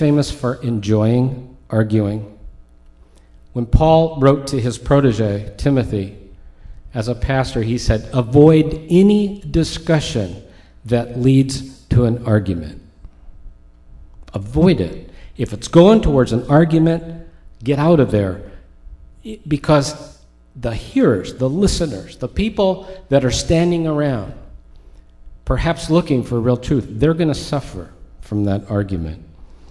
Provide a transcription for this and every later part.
famous for enjoying arguing. When Paul wrote to his protege, Timothy, as a pastor, he said, avoid any discussion that leads to an argument. Avoid it. If it's going towards an argument, get out of there. Because the hearers, the listeners, the people that are standing around, perhaps looking for real truth, they're going to suffer from that argument.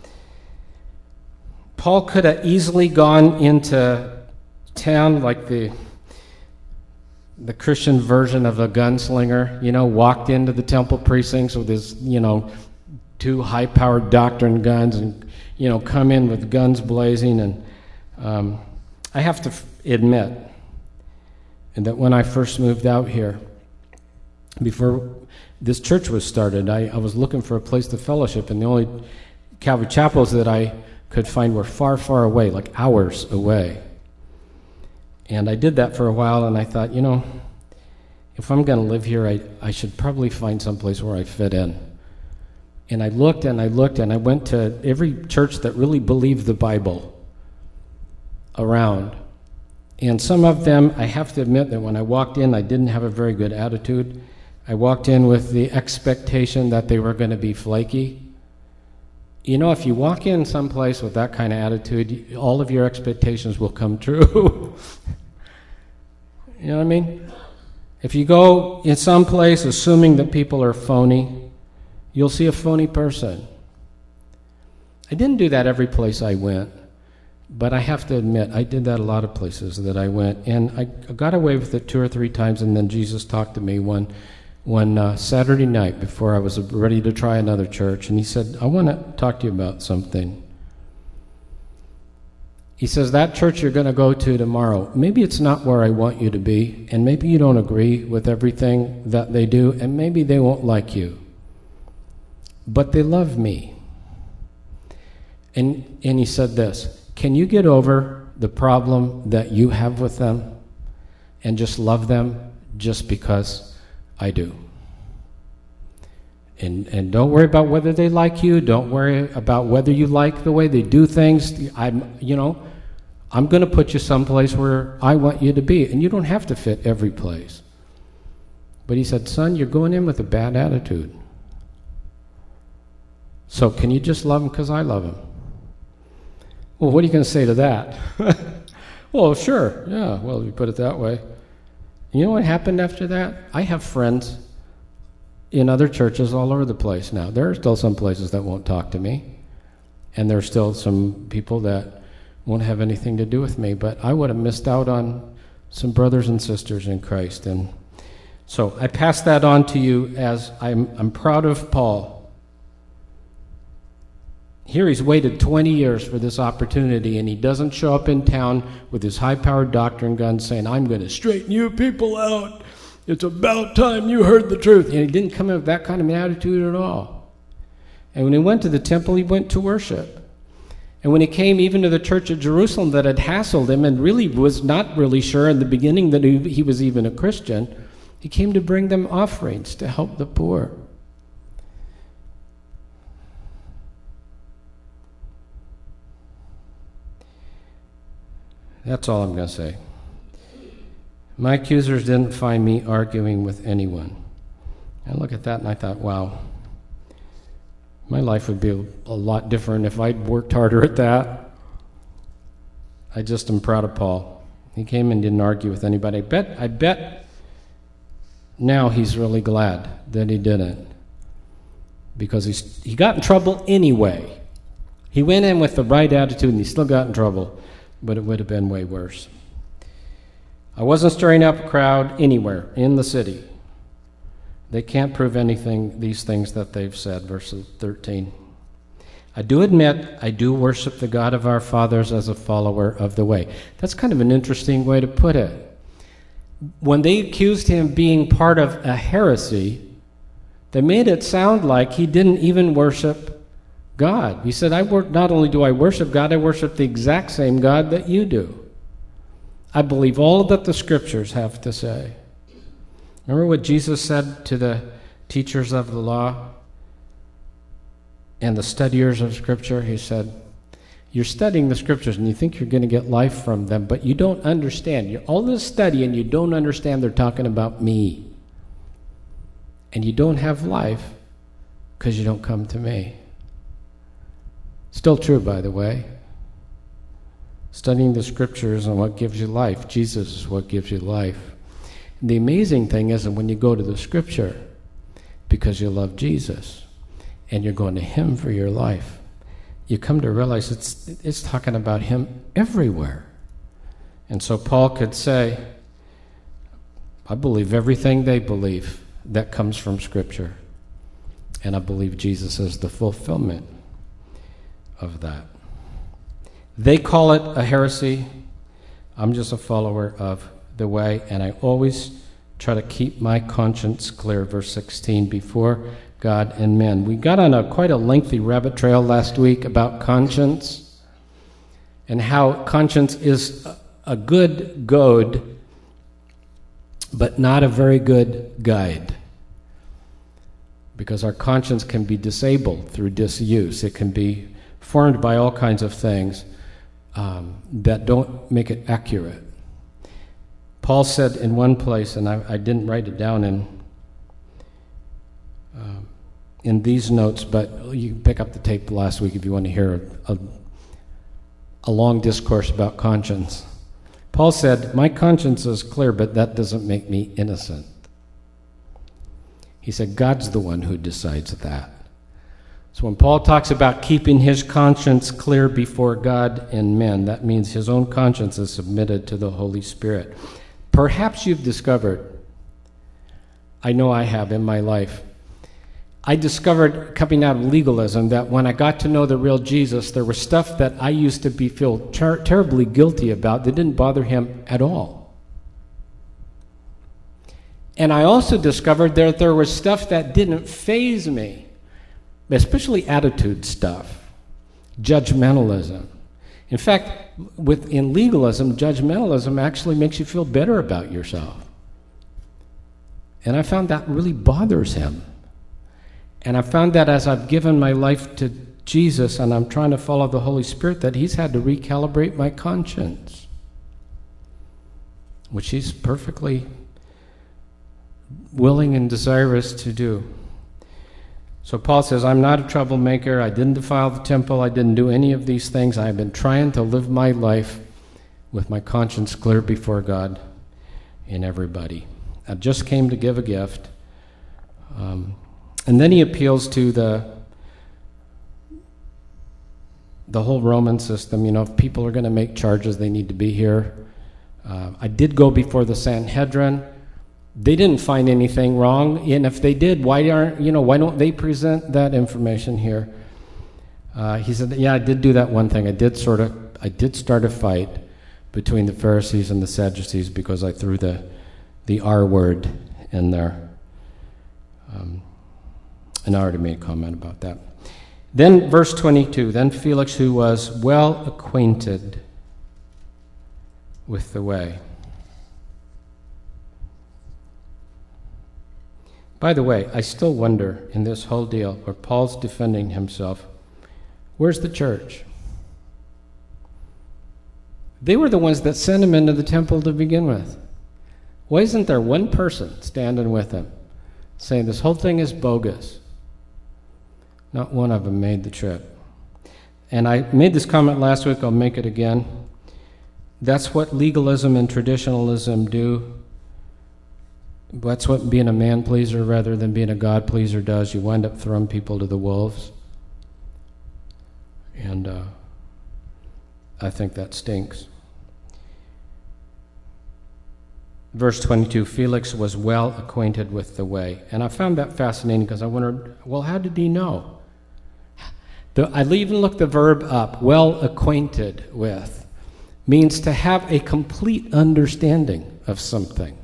Paul could have easily gone into town like the Christian version of a gunslinger, walked into the temple precincts with his, 2 high-powered doctrine guns and, come in with guns blazing. And I have to admit that when I first moved out here, before this church was started, I was looking for a place to fellowship, and the only Calvary chapels that I could find were far, far away, like hours away. And I did that for a while, and I thought, if I'm going to live here, I should probably find someplace where I fit in. And I looked, and I went to every church that really believed the Bible around. And some of them, I have to admit that when I walked in, I didn't have a very good attitude. I walked in with the expectation that they were going to be flaky. If you walk in someplace with that kind of attitude, all of your expectations will come true. You know what I mean? If you go in some place assuming that people are phony, you'll see a phony person. I didn't do that every place I went, but I have to admit, I did that a lot of places that I went, and I got away with it 2 or 3 times, and then Jesus talked to me one Saturday night before I was ready to try another church, and he said, I want to talk to you about something. He says, that church you're going to go to tomorrow, maybe it's not where I want you to be, and maybe you don't agree with everything that they do, and maybe they won't like you, but they love me. And he said this, can you get over the problem that you have with them and just love them just because I do? And don't worry about whether they like you. Don't worry about whether you like the way they do things. I'm going to put you someplace where I want you to be, and you don't have to fit every place. But he said, son, you're going in with a bad attitude. So can you just love him because I love him? Well, what are you going to say to that? Well, sure. Yeah, well, if you put it that way. You know what happened after that? I have friends in other churches all over the place now. There are still some places that won't talk to me, and there are still some people that won't have anything to do with me, but I would have missed out on some brothers and sisters in Christ. And so I pass that on to you as I'm proud of Paul. Here he's waited 20 years for this opportunity, and he doesn't show up in town with his high-powered doctrine gun saying, I'm going to straighten you people out. It's about time you heard the truth. And he didn't come in with that kind of an attitude at all. And when he went to the temple, he went to worship. And when he came even to the church at Jerusalem that had hassled him and really was not really sure in the beginning that he was even a Christian, he came to bring them offerings to help the poor. That's all I'm going to say. My accusers didn't find me arguing with anyone. I look at that and I thought, wow, my life would be a lot different if I'd worked harder at that. I just am proud of Paul. He came and didn't argue with anybody. I bet now he's really glad that he didn't, because he got in trouble anyway. He went in with the right attitude and he still got in trouble, but it would have been way worse. I wasn't stirring up a crowd anywhere in the city. They can't prove anything, these things that they've said, verse 13. I do admit, I do worship the God of our fathers as a follower of the way. That's kind of an interesting way to put it. When they accused him of being part of a heresy, they made it sound like he didn't even worship God. He said, not only do I worship God, I worship the exact same God that you do. I believe all that the scriptures have to say. Remember what Jesus said to the teachers of the law? and the studiers of Scripture, he said, you're studying the Scriptures and you think you're going to get life from them, but you don't understand. You're all this study and you don't understand they're talking about me. And you don't have life because you don't come to me. Still true, by the way. Studying the Scriptures and what gives you life. Jesus is what gives you life. And the amazing thing is that when you go to the Scripture, because you love Jesus, and you're going to Him for your life, you come to realize it's talking about Him everywhere. And so Paul could say, I believe everything they believe that comes from Scripture. And I believe Jesus is the fulfillment of that. They call it a heresy. I'm just a follower of the way, and I always try to keep my conscience clear, verse 16, before God and men. We got on quite a lengthy rabbit trail last week about conscience and how conscience is a good goad, but not a very good guide. Because our conscience can be disabled through disuse. It can be formed by all kinds of things that don't make it accurate. Paul said in one place, and I didn't write it down in these notes, but you can pick up the tape last week if you want to hear a long discourse about conscience. Paul said, my conscience is clear, but that doesn't make me innocent. He said, God's the one who decides that. So when Paul talks about keeping his conscience clear before God and men, that means his own conscience is submitted to the Holy Spirit. Perhaps you've discovered, I know I have in my life, I discovered coming out of legalism that when I got to know the real Jesus, there was stuff that I used to feel terribly guilty about that didn't bother him at all. And I also discovered that there was stuff that didn't faze me, especially attitude stuff, judgmentalism. In fact, in legalism, judgmentalism actually makes you feel better about yourself. And I found that really bothers him. And I found that as I've given my life to Jesus and I'm trying to follow the Holy Spirit, that he's had to recalibrate my conscience, which he's perfectly willing and desirous to do. So Paul says, I'm not a troublemaker. I didn't defile the temple. I didn't do any of these things. I've been trying to live my life with my conscience clear before God and everybody. I just came to give a gift. And then he appeals to the whole Roman system. You know, if people are going to make charges, they need to be here. I did go before the Sanhedrin. They didn't find anything wrong, and if they did, why don't they present that information here? He said, yeah, I did do that one thing. I did start a fight between the Pharisees and the Sadducees because I threw the R word in there. And I already made a comment about that. Then verse 22, then Felix, who was well acquainted with the way. By the way, I still wonder in this whole deal where Paul's defending himself, where's the church? They were the ones that sent him into the temple to begin with. Why isn't there one person standing with him saying this whole thing is bogus? Not one of them made the trip. And I made this comment last week, I'll make it again. That's what legalism and traditionalism do. That's what being a man-pleaser rather than being a God-pleaser does. You wind up throwing people to the wolves. And I think that stinks. Verse 22, Felix was well acquainted with the way. And I found that fascinating because I wondered, well, how did he know? I even looked the verb up, well acquainted with, means to have a complete understanding of something.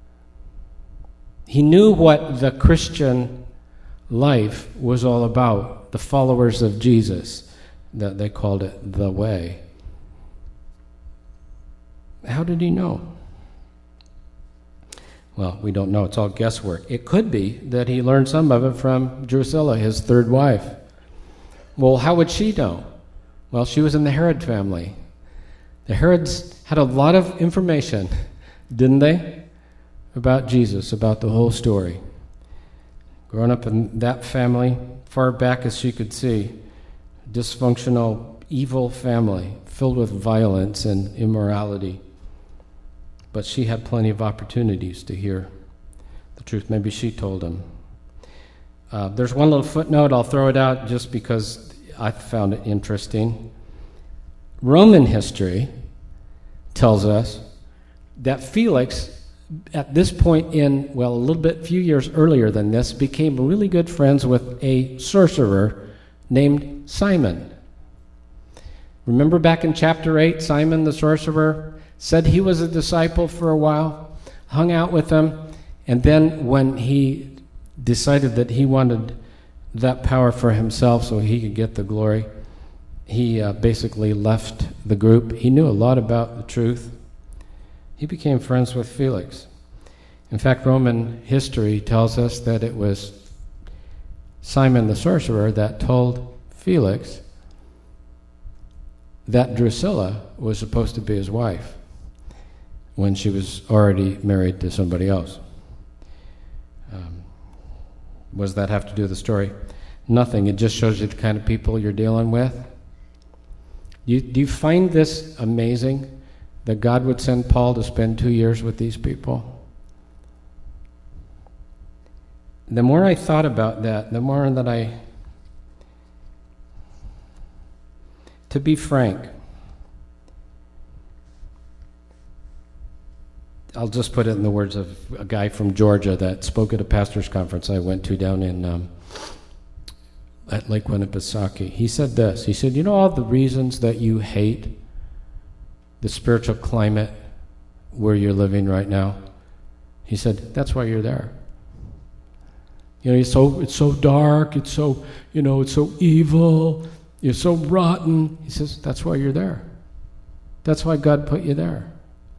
He knew what the Christian life was all about, the followers of Jesus, that they called it the way. How did he know? Well, we don't know. It's all guesswork. It could be that he learned some of it from Drusilla, his third wife. Well, how would she know? Well, she was in the Herod family. The Herods had a lot of information, didn't they, about Jesus, about the whole story. Growing up in that family, far back as she could see, dysfunctional, evil family, filled with violence and immorality. But she had plenty of opportunities to hear the truth. Maybe she told him. There's one little footnote, I'll throw it out just because I found it interesting. Roman history tells us that Felix, at this point few years earlier than this, became really good friends with a sorcerer named Simon. Remember back in chapter 8, Simon the sorcerer said he was a disciple for a while, hung out with him, and then when he decided that he wanted that power for himself so he could get the glory, he basically left the group. He knew a lot about the truth. He became friends with Felix. In fact, Roman history tells us that it was Simon the sorcerer that told Felix that Drusilla was supposed to be his wife when she was already married to somebody else. What does that have to do with the story? Nothing. It just shows you the kind of people you're dealing with. Do you find this amazing, that God would send Paul to spend 2 years with these people? The more I thought about that, the more that to be frank, I'll just put it in the words of a guy from Georgia that spoke at a pastor's conference I went to down in at Lake Winnipesaukee. He said this. He said, you know all the reasons that you hate the spiritual climate where you're living right now? He said, that's why you're there. You know, it's so dark, it's so evil, you're so rotten. He says, that's why you're there. That's why God put you there.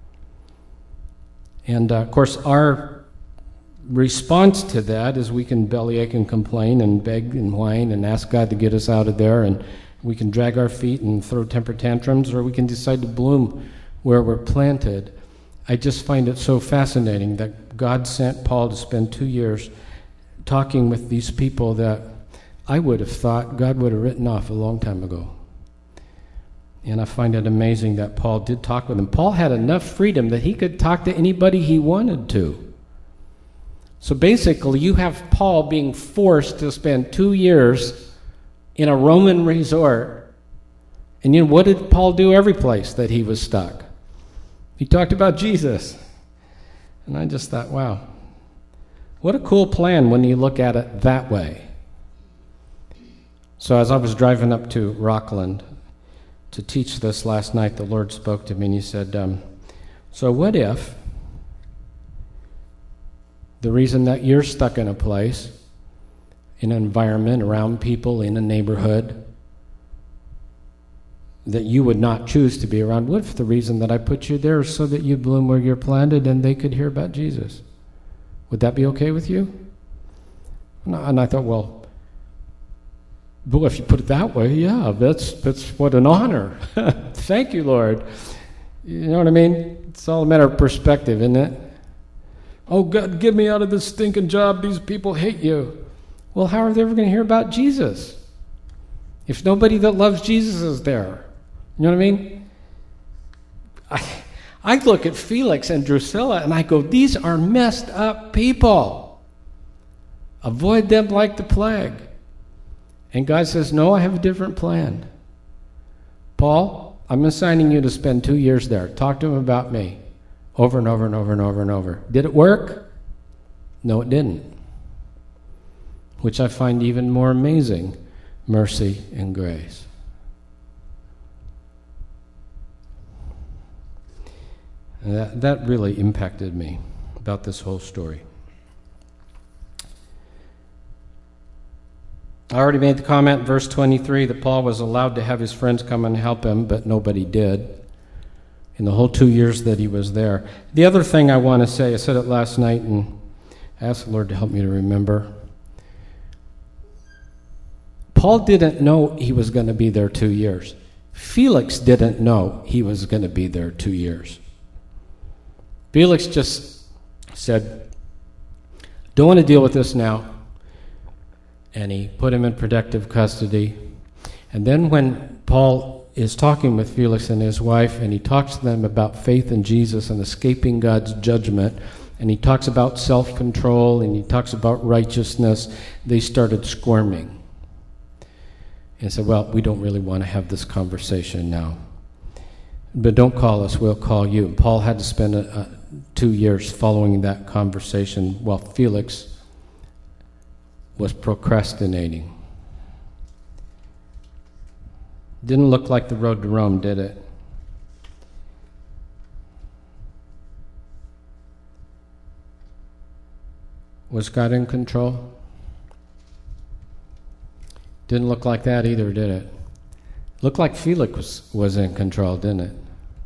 And, of course, our response to that is we can bellyache and complain and beg and whine and ask God to get us out of there, and we can drag our feet and throw temper tantrums, or we can decide to bloom where we're planted. I just find it so fascinating that God sent Paul to spend 2 years talking with these people that I would have thought God would have written off a long time ago. And I find it amazing that Paul did talk with them. Paul had enough freedom that he could talk to anybody he wanted to. So basically, you have Paul being forced to spend 2 years in a Roman resort. And you know, what did Paul do every place that he was stuck? He talked about Jesus. And I just thought, wow, what a cool plan when you look at it that way. So as I was driving up to Rockland to teach this last night, the Lord spoke to me and he said, so what if the reason that you're stuck in a place, in an environment, around people, in a neighborhood, that you would not choose to be around, what if the reason that I put you there is so that you bloom where you're planted and they could hear about Jesus? Would that be okay with you? And I thought, well, if you put it that way, yeah, that's what an honor. Thank you, Lord. You know what I mean? It's all a matter of perspective, isn't it? Oh, God, get me out of this stinking job. These people hate you. Well, how are they ever going to hear about Jesus if nobody that loves Jesus is there? You know what I mean? I look at Felix and Drusilla and I go, these are messed up people. Avoid them like the plague. And God says, no, I have a different plan. Paul, I'm assigning you to spend 2 years there. Talk to him about me. Over and over and over and over and over. Did it work? No, it didn't. Which I find even more amazing, mercy and grace. And that really impacted me about this whole story. I already made the comment in verse 23 that Paul was allowed to have his friends come and help him, but nobody did in the whole 2 years that he was there. The other thing I want to say, I said it last night and I asked the Lord to help me to remember. Paul didn't know he was going to be there 2 years. Felix didn't know he was going to be there 2 years. Felix just said, don't want to deal with this now. And he put him in protective custody. And then when Paul is talking with Felix and his wife, and he talks to them about faith in Jesus and escaping God's judgment, and he talks about self-control, and he talks about righteousness, they started squirming. And said, well, we don't really want to have this conversation now. But don't call us, we'll call you. And Paul had to spend 2 years following that conversation while Felix was procrastinating. Didn't look like the road to Rome, did it? Was God in control? Didn't look like that either, did it? Looked like Felix was in control, didn't it?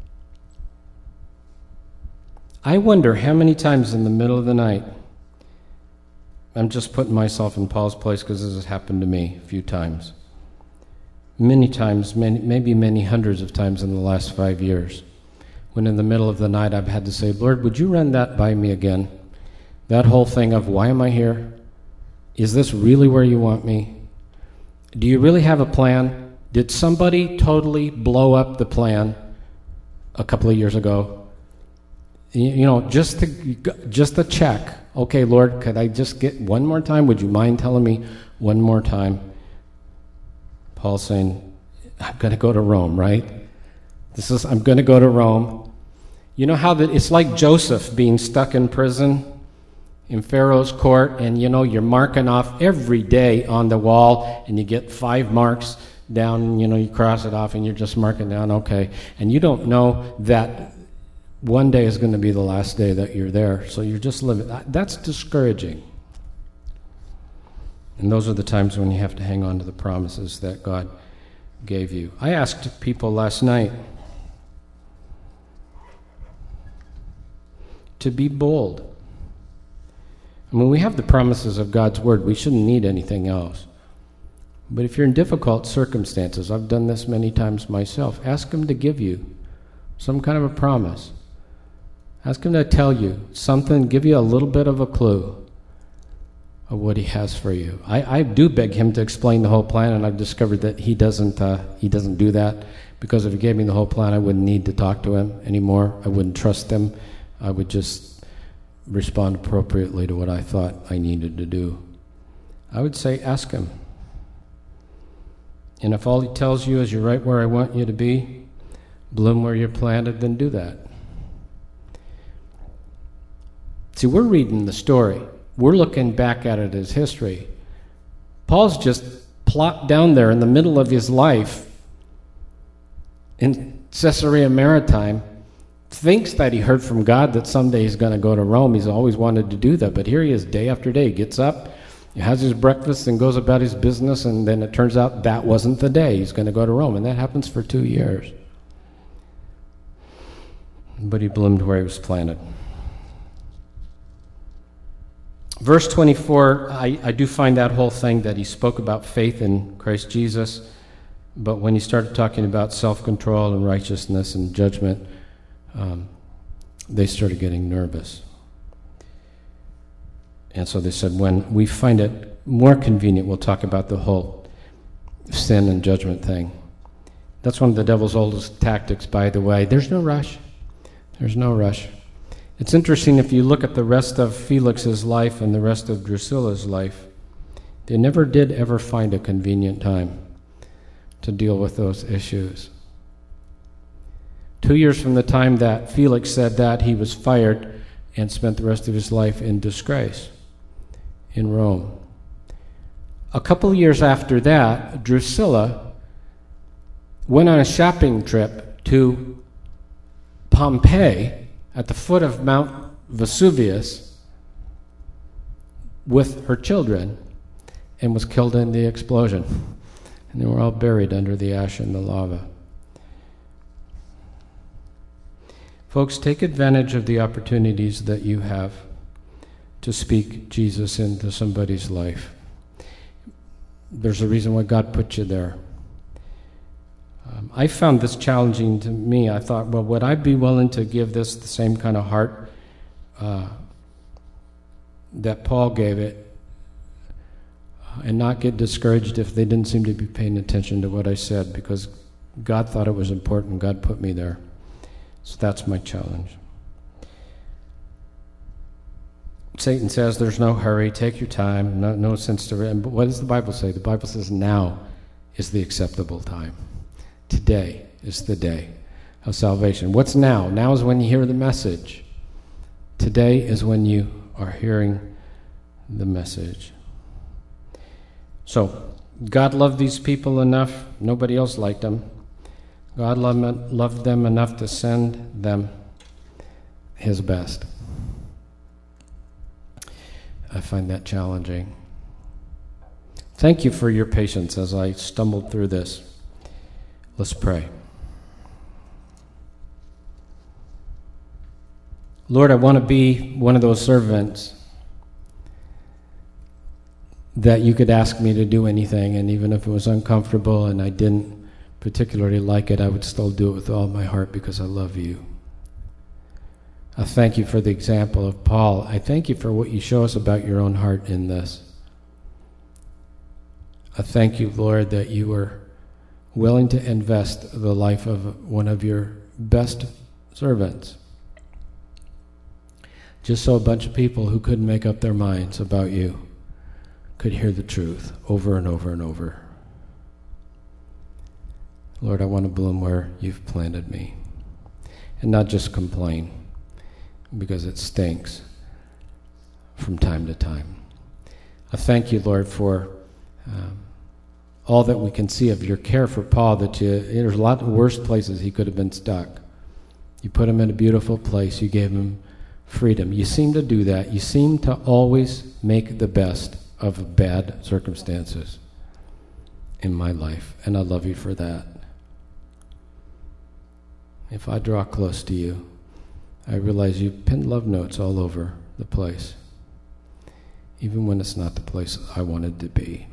I wonder how many times in the middle of the night, I'm just putting myself in Paul's place because this has happened to me a few times. Many times, maybe many hundreds of times in the last 5 years, when in the middle of the night I've had to say, Lord, would you run that by me again? That whole thing of, why am I here? Is this really where you want me? Do you really have a plan? Did somebody totally blow up the plan a couple of years ago? You know, just to check. Okay, Lord, could I just get one more time? Would you mind telling me one more time? Paul's saying, I'm going to go to Rome, right? I'm going to go to Rome. You know how it's like Joseph being stuck in prison in Pharaoh's court, and you're marking off every day on the wall, and you get 5 marks down, and you cross it off, and you're just marking down, okay. And you don't know that one day is going to be the last day that you're there, so you're just living. That's discouraging. And those are the times when you have to hang on to the promises that God gave you. I asked people last night to be bold. I mean, we have the promises of God's word. We shouldn't need anything else. But if you're in difficult circumstances, I've done this many times myself, ask Him to give you some kind of a promise. Ask Him to tell you something, give you a little bit of a clue of what He has for you. I do beg Him to explain the whole plan, and I've discovered that He doesn't do that, because if He gave me the whole plan, I wouldn't need to talk to Him anymore. I wouldn't trust Him. I would just respond appropriately to what I thought I needed to do. I would say, ask Him. And if all He tells you is you're right where I want you to be, bloom where you're planted, then do that. See, we're reading the story. We're looking back at it as history. Paul's just plopped down there in the middle of his life in Caesarea Maritime, thinks that he heard from God that someday he's going to go to Rome. He's always wanted to do that, but here he is day after day. He gets up, he has his breakfast, and goes about his business, and then it turns out that wasn't the day he's going to go to Rome, and that happens for 2 years. But he bloomed where he was planted. Verse 24, I do find that whole thing that he spoke about faith in Christ Jesus, but when he started talking about self-control and righteousness and judgment, they started getting nervous. And so they said, when we find it more convenient, we'll talk about the whole sin and judgment thing. That's one of the devil's oldest tactics, by the way. There's no rush. There's no rush. It's interesting, if you look at the rest of Felix's life and the rest of Drusilla's life, they never did ever find a convenient time to deal with those issues. 2 years from the time that Felix said that, he was fired and spent the rest of his life in disgrace in Rome. A couple of years after that, Drusilla went on a shopping trip to Pompeii at the foot of Mount Vesuvius with her children and was killed in the explosion. And they were all buried under the ash and the lava. Folks, take advantage of the opportunities that you have to speak Jesus into somebody's life. There's a reason why God put you there. I found this challenging to me. I thought, well, would I be willing to give this the same kind of heart that Paul gave it, and not get discouraged if they didn't seem to be paying attention to what I said, because God thought it was important. God put me there. So that's my challenge. Satan says there's no hurry, take your time, no sense to it. But what does the Bible say? The Bible says now is the acceptable time. Today is the day of salvation. What's now? Now is when you hear the message. Today is when you are hearing the message. So, God loved these people enough. Nobody else liked them. God loved them enough to send them his best. I find that challenging. Thank you for your patience as I stumbled through this. Let's pray. Lord, I want to be one of those servants that you could ask me to do anything, and even if it was uncomfortable and I didn't particularly like it, I would still do it with all my heart because I love you. I thank you for the example of Paul. I thank you for what you show us about your own heart in this. I thank you, Lord, that you were willing to invest the life of one of your best servants, just so a bunch of people who couldn't make up their minds about you could hear the truth over and over and over. Lord, I want to bloom where you've planted me, and not just complain, because it stinks from time to time. I thank you, Lord, for all that we can see of your care for Paul, that there's a lot of worse places he could have been stuck. You put him in a beautiful place. You gave him freedom. You seem to do that. You seem to always make the best of bad circumstances in my life, and I love you for that. If I draw close to you, I realize you pinned love notes all over the place, even when it's not the place I wanted to be.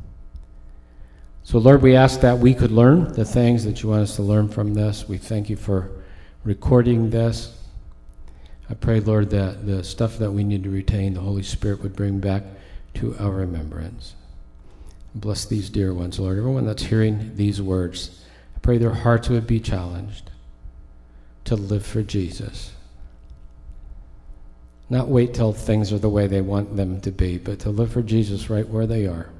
So, Lord, we ask that we could learn the things that you want us to learn from this. We thank you for recording this. I pray, Lord, that the stuff that we need to retain, the Holy Spirit would bring back to our remembrance. Bless these dear ones, Lord. Everyone that's hearing these words, I pray their hearts would be challenged to live for Jesus. Not wait till things are the way they want them to be, but to live for Jesus right where they are,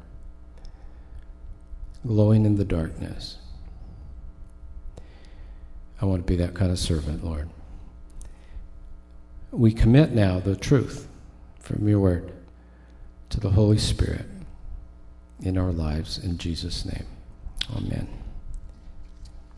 glowing in the darkness. I want to be that kind of servant, Lord. We commit now the truth from your word to the Holy Spirit in our lives, in Jesus' name. Amen.